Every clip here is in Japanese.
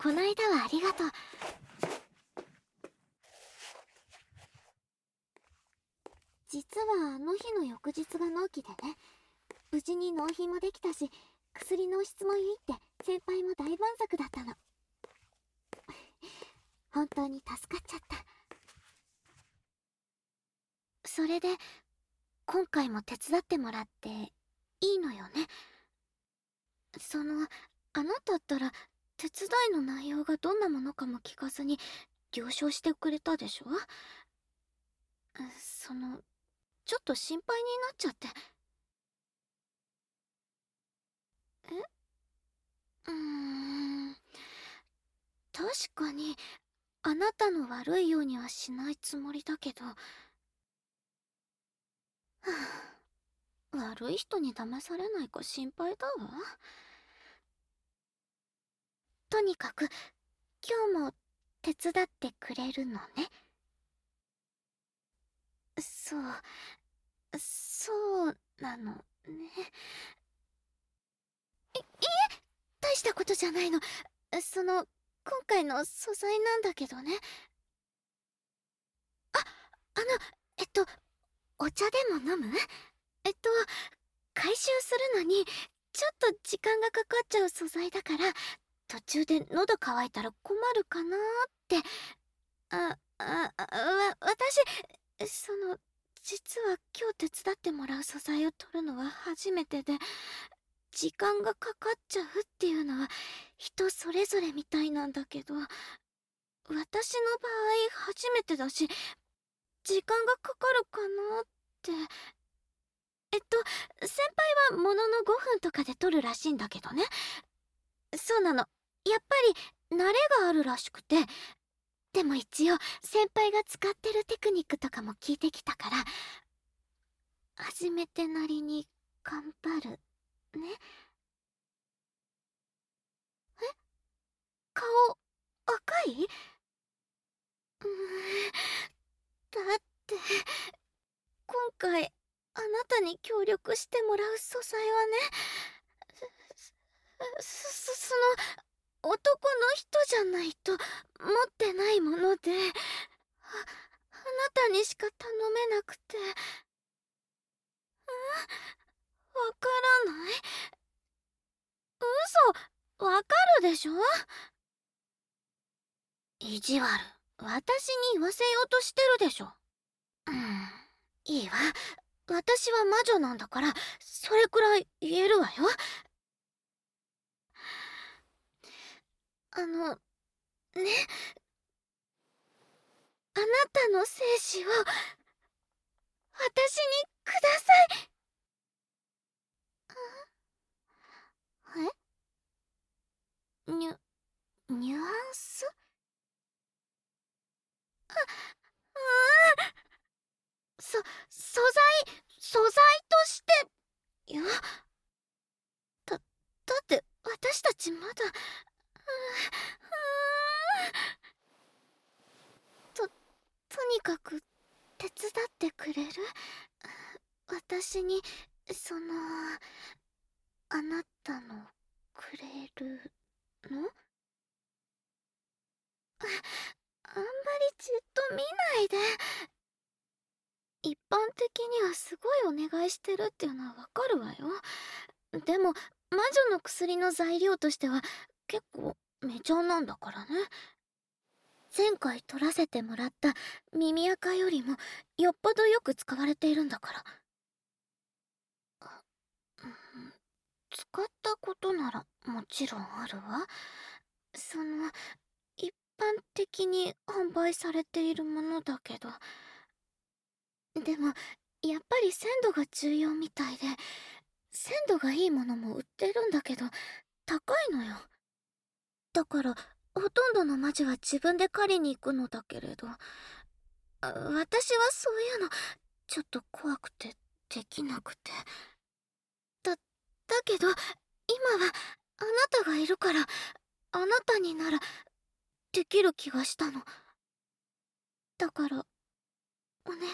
こないだはありがとう。実はあの日の翌日が納期でね、無事に納品もできたし、薬の質もいいって先輩も大満足だったの。本当に助かっちゃった。それで今回も手伝ってもらっていいのよね。あなたったら手伝いの内容がどんなものかも聞かずに了承してくれたでしょ。ちょっと心配になっちゃって。うーん、確かにあなたの悪いようにはしないつもりだけど、はあ、悪い人に騙されないか心配だわ。とにかく今日も手伝ってくれるのね。そうなのね。大したことじゃないの。今回の素材なんだけどね。あ、あの、えっと、お茶でも飲む？えっと、回収するのに、ちょっと時間がかかっちゃう素材だから、途中で喉乾いたら困るかなーって。私、実は今日手伝ってもらう素材を取るのは初めてで、時間がかかっちゃうっていうのは人それぞれみたいなんだけど、私の場合初めてだし、時間がかかるかなって。先輩はものの5分とかで取るらしいんだけどね。そうなの。やっぱり慣れがあるらしくて。でも一応先輩が使ってるテクニックとかも聞いてきたから、初めてなりに頑張るね。顔赤い？だって今回あなたに協力してもらう素材はね、男の人じゃないと持ってないもので、あなたにしか頼めなくて。わからない？嘘、わかるでしょ？意地悪、私に言わせようとしてるでしょ。いいわ。私は魔女なんだから、それくらい言えるわよ。ね、あなたの精子を私にください。え？ニュアンス？そ、素材、素材として、だって私たちまだ、とにかく手伝ってくれる？私に、あなたのくれるの？あんまりじっと見ないで。一般的にはすごいお願いしてるっていうのはわかるわよ。でも魔女の薬の材料としては結構メジャーなんだからね。前回取らせてもらった耳垢よりもよっぽどよく使われているんだから。うん、使ったことならもちろんあるわ。一般的に販売されているものだけど。でもやっぱり鮮度が重要みたいで、鮮度がいいものも売ってるんだけど高いのよ。だからほとんどの魔女は自分で狩りに行くのだけれど、私はそういうのちょっと怖くてできなくて。だけど今はあなたがいるから、あなたにならできる気がしたの。だからお願い。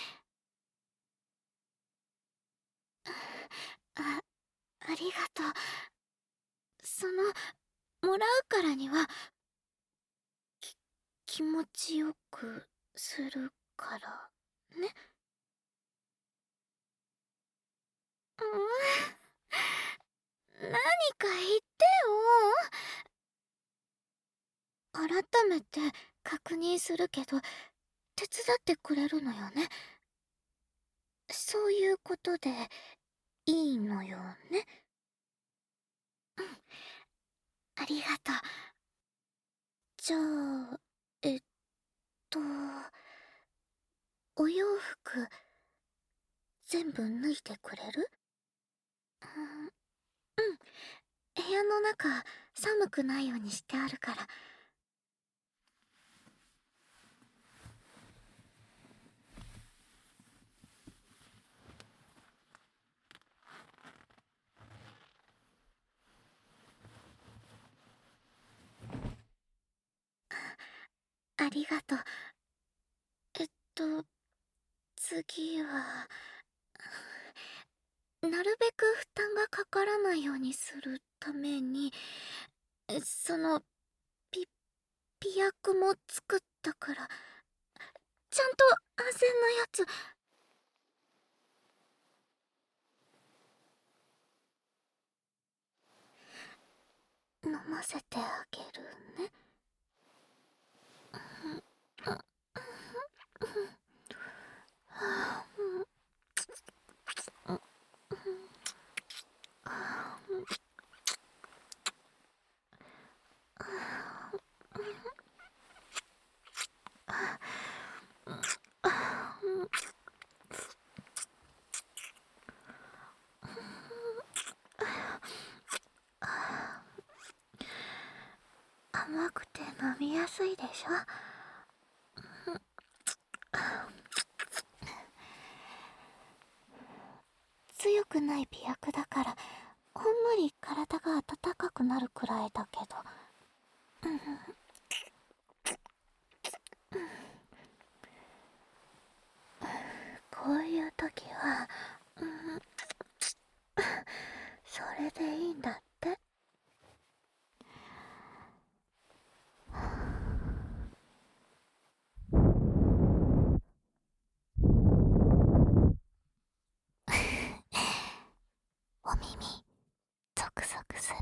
あありがとう。もらうからには気持ちよくするからね。う何か言ってよ。改めて確認するけど、手伝ってくれるのよね。そういうことでいいのよね。うん、ありがとう。じゃあ、えっと、お洋服全部脱いでくれる？うん、部屋の中寒くないようにしてあるから。ありがとう。えっと、次は、なるべく負担がかからないようにするために、その、ピ、ピ薬も作ったから、ちゃんと安全なやつ、飲ませてあげるね。甘くて飲みやすいでしょ。強くない美薬だから、ほんのり体が温かくなるくらいだけど。こういう時は、それでいいんだって。お耳ゾクゾクする。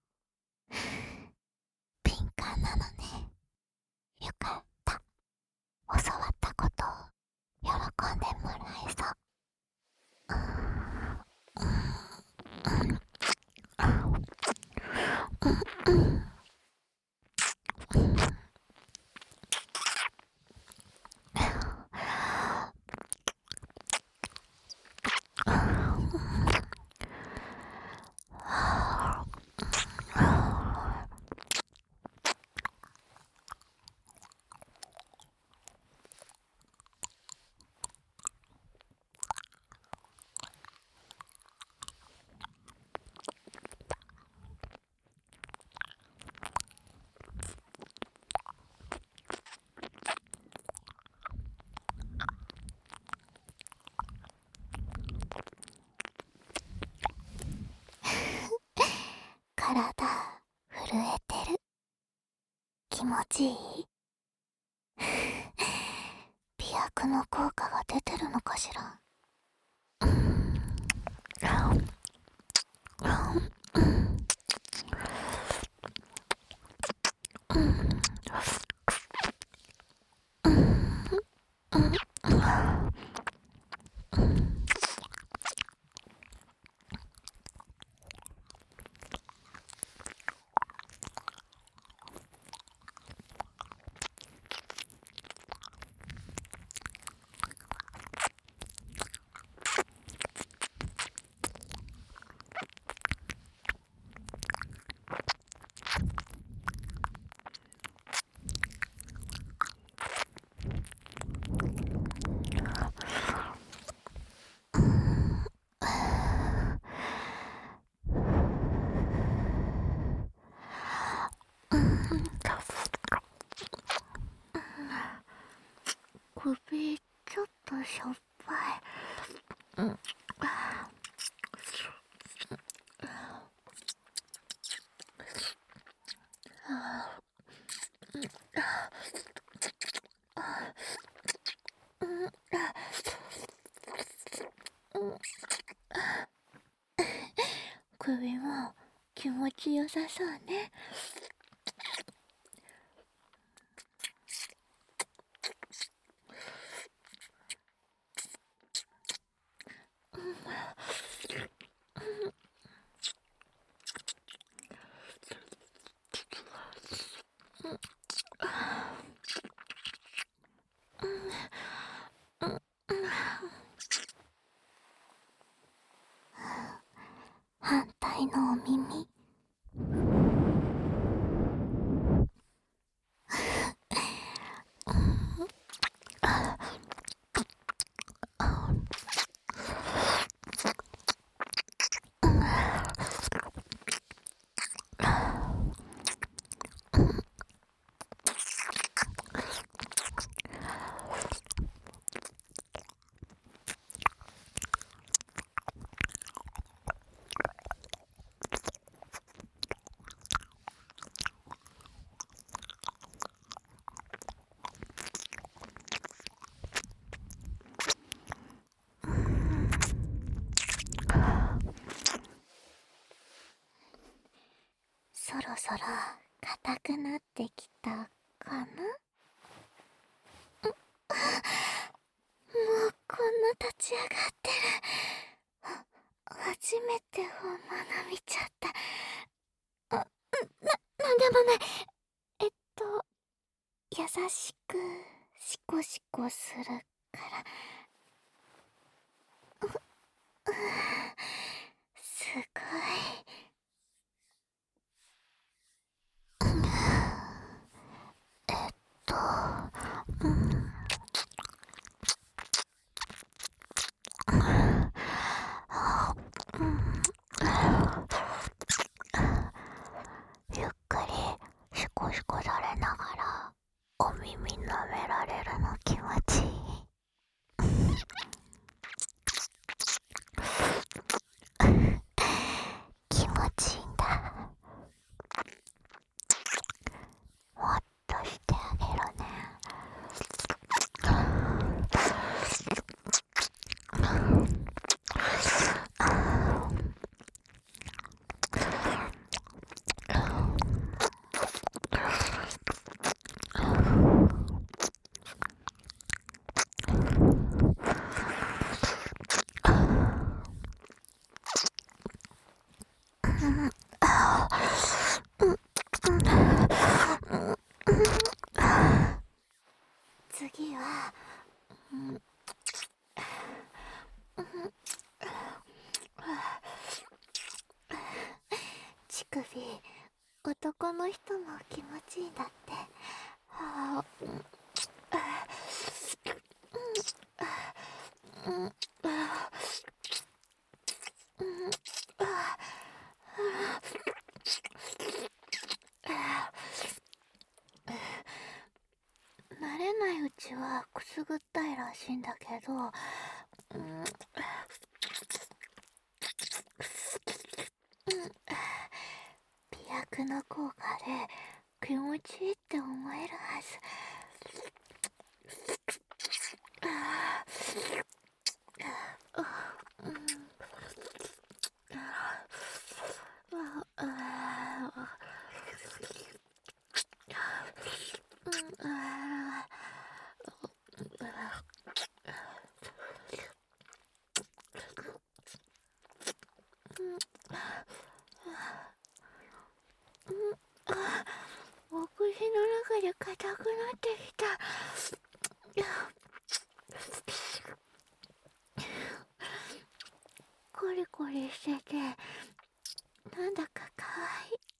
敏感なのね。よかった。教わったことを喜んでもらえそう。体震えてる。気持ちいい？美薬の効果が出てるのかしら。首ちょっとしょっぱい。 気持ちよさそうね。反対のお耳。そろそろ硬くなってきたかな。もうこんな立ち上がってる。初めて本物見ちゃった。なんでもない。えっと、優しくシコシコするから。すごい。と、うん、ゆっくりシコシコされながらお耳舐められるの気持ちいい。気持ちいいんだ。もっとしてあげるね。次は、乳首、男の人も気持ちいいんだって。はあ、慣れないうちはくすぐったいらしいんだけど、美薬の効果で気持ちいいって思えるはず。お口の中で硬くなってきた。コリコリしてて、なんだかかわいい。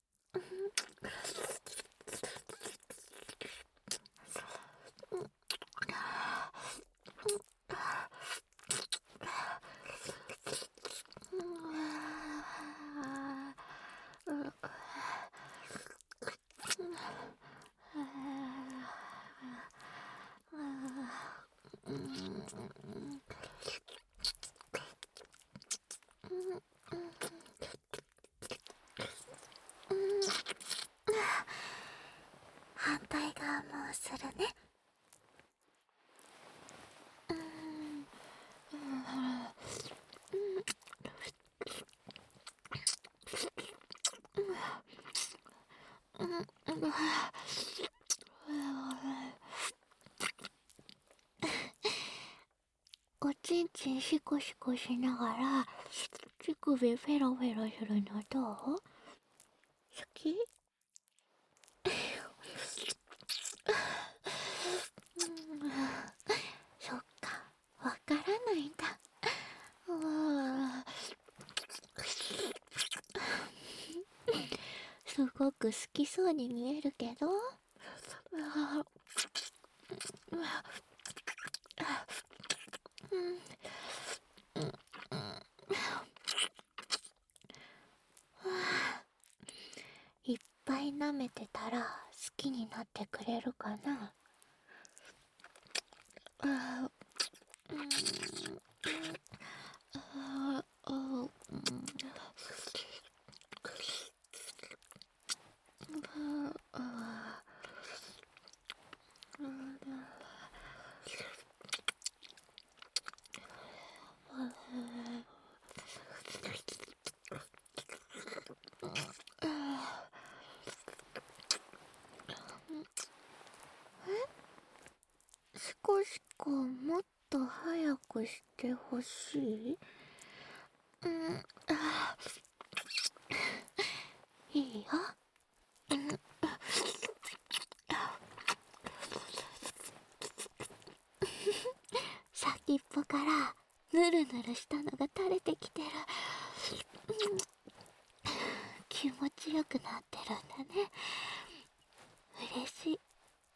反対側もするね。 おちんちんシコシコしながら乳首フェロフェロするのどう？好き？そっか、わからないんだ。すごく好きそうに見えるけど。いっぱい舐めてたら好きになってくれるかな。少しかもっと早くしてほしい？いいよ。先っぽからぬるぬるしたのが垂れてきてる。気持ちよくなってるんだね。嬉しい。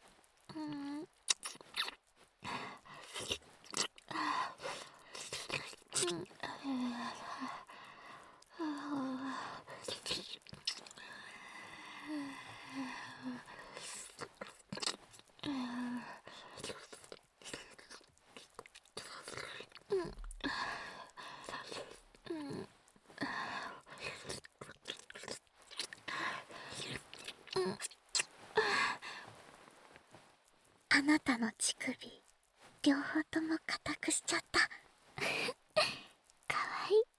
あなたの乳首両方とも固くしちゃった。かわいい。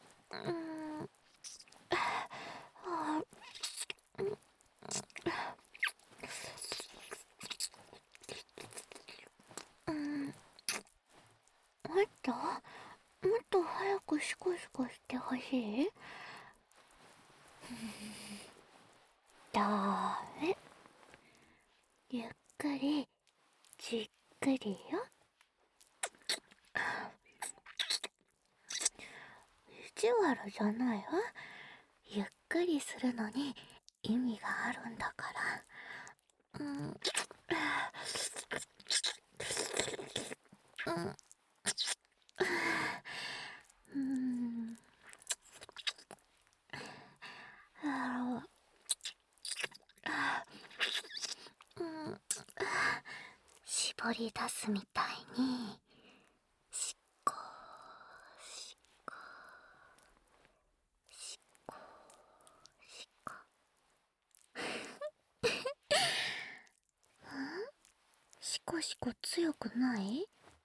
もっと早くシコシコしてほしい？だめ。ゆっくりじっくりよ。意地悪じゃないわ。ゆっくりするのに意味があるんだから。絞り出すみたいにしこしこしこしこ。シコシコ強くない？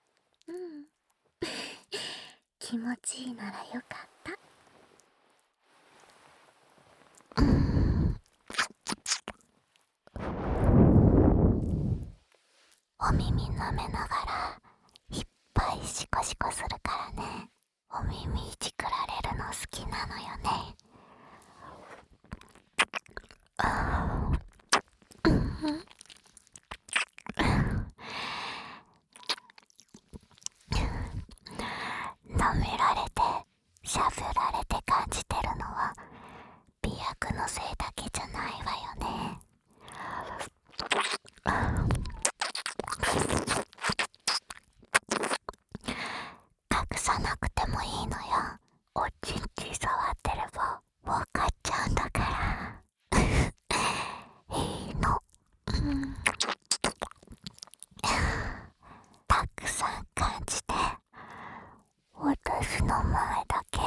気持ちいいならよかった。お耳舐めながらいっぱいシコシコするからね。お耳いじくられるの好きなのよね。舐められてしゃぶられて感じてるのは美薬のせいだけじゃないわよね。隠さなくてもいいのよ。おちんちん触ってればわかっちゃうんだからいいの。たくさん感じて、私の前だけ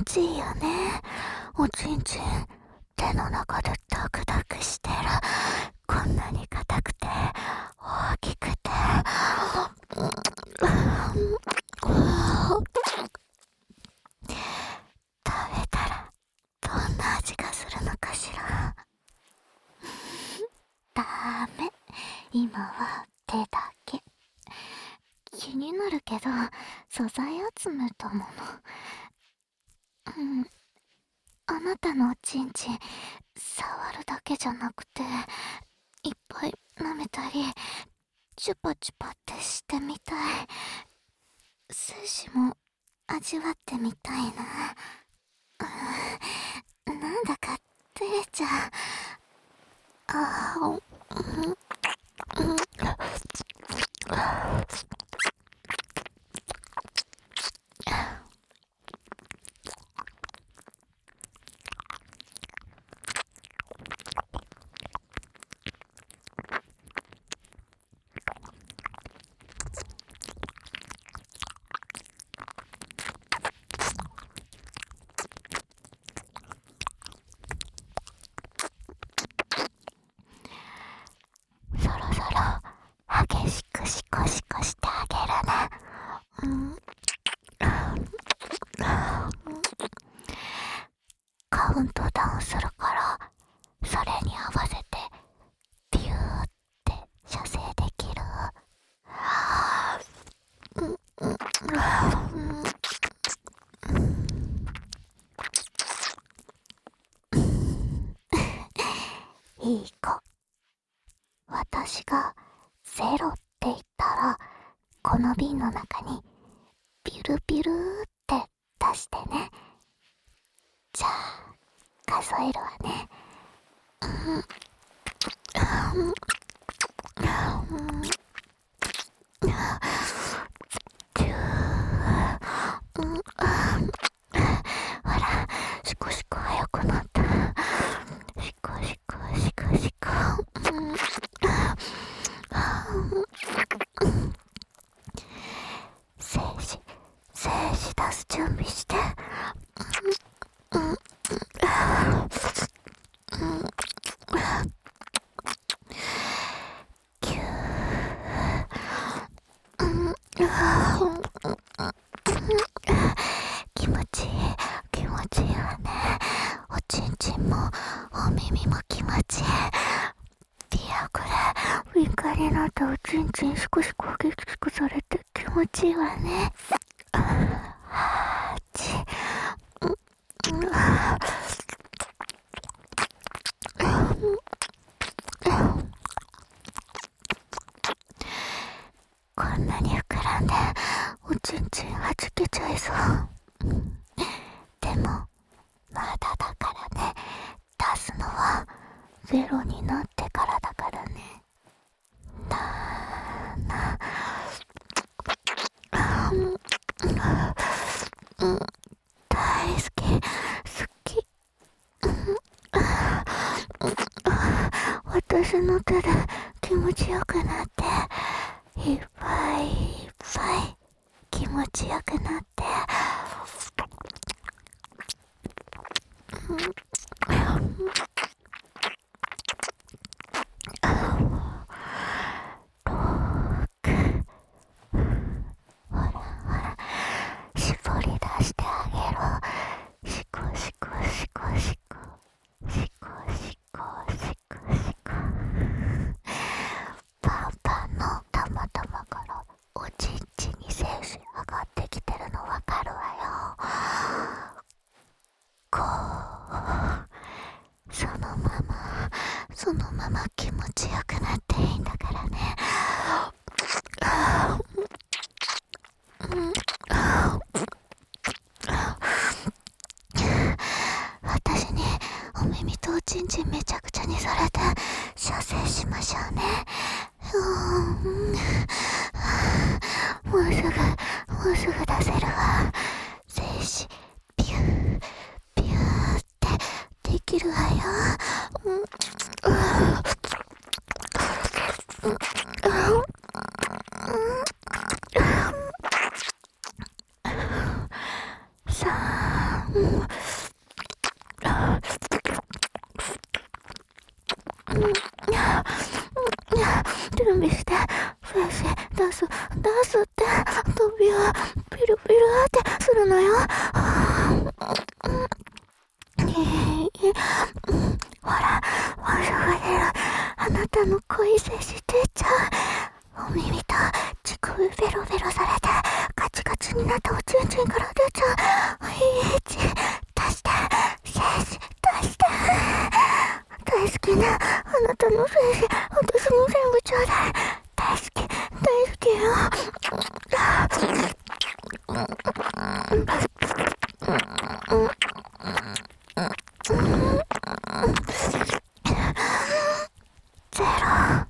ちいいよね。おちんちん手の中でダクダクしてる。こんなに硬くて大きくて食べたらどんな味がするのかしら。ダメ、今は手だけ。気になるけど素材集めたもの。あなたのおちんちん触るだけじゃなくていっぱい舐めたりチュパチュパってしてみたい。精子も味わってみたいな。なんだか照れちゃう。あーそろそろ激しくシコシコしてあげるね。カウントダウンするからそれに合わせてビューって射精できる。いい子。私がゼロって言ったらこの瓶の中にビュルビュルって出してね。じゃあ数えるわね。ほら、シコシコ早くなった。シコシコシコシコ。精子出す準備して。キュー。気持ちいい、気持ちいいわね。おちんちんもお耳も気持ちいい。いや、これ敏感になったおちんちんシコシコ激しくされて気持ちいいわね。こんなに膨らんでおちんちんはじけちゃいそう。でもまだだからね。出すのはゼロになってからだからね。大好き、好き。私の手で気持ちよくなっていっぱいいっぱい気持ちよくなって。絞り出してあげろ。シコシコシコシコシコシコシコシコ。パンパンのたまたまからおちんちんに精子上がってきてるのわかるわよ。こう、そして、精子出すって首をピルピルってするのよ。ほら、もうすぐ出る。あなたの恋精子出ちゃう。お耳と乳首ベロベロされてカチカチになったおちんちんから出ちゃう。出して精子出して。大好きなあなたの精子、私も全部ちょうだい。大好きよ。ゼロ。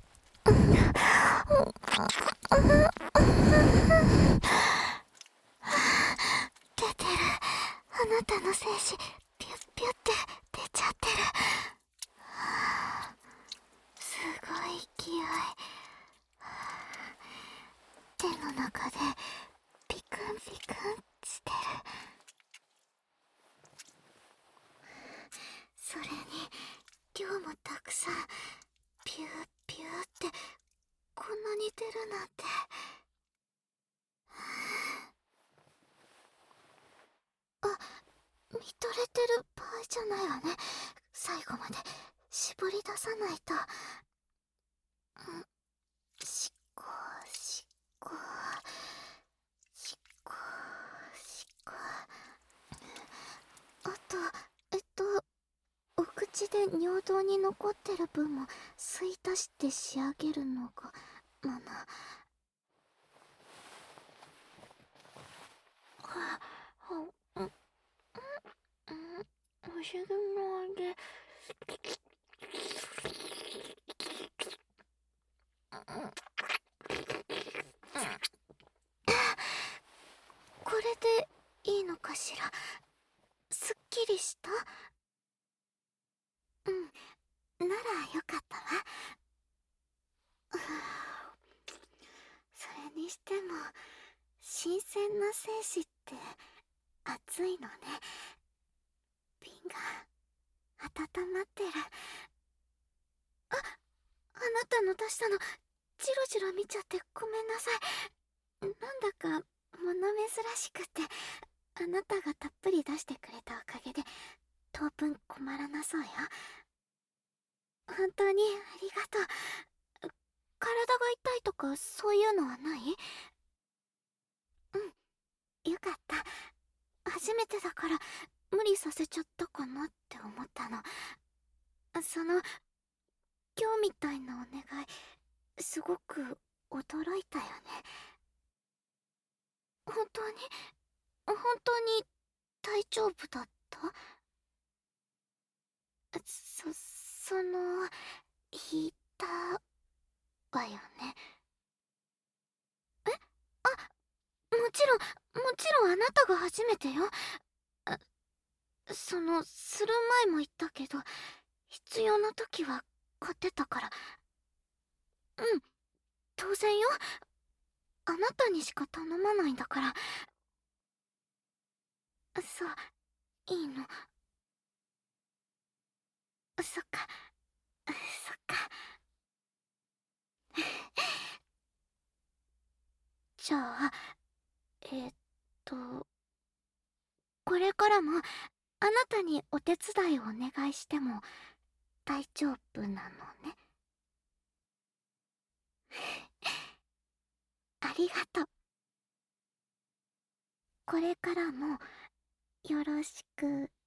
出てる。あなたの精子ピュッピュって出ちゃってる。すごい勢い。手の中でピクンピクンしてる。それに量もたくさんピューピューってこんなに出るなんて。見とれてる場合じゃないわね。最後まで絞り出さないと。しっこしっこしっこしっこ。あとお口で尿道に残ってる分も吸い出して仕上げるのがマナー。お尻のでこれでいいのかしら。すっきりした？ならよかったわ。それにしても新鮮な精子って熱いのね。瓶が温まってる。あなたの出したのジロジロ見ちゃってごめんなさい。なんだか物珍しくて、あなたがたっぷり出してくれたおかげで当分困らなそうよ。本当にありがとう。体が痛いとかそういうのはない？よかった。初めてだから無理させちゃったかなって思ったの。その今日みたいなお願いすごく驚いたよね。本当に大丈夫だった？言ったわよね。もちろんあなたが初めてよ。する前も言ったけど、必要な時は買ってたから。当然よ。あなたにしか頼まないんだから。そう、いいの。そっか、そっか。じゃあ、えーっと、これからもあなたにお手伝いをお願いしても大丈夫なのね。ありがとう。これからもよろしく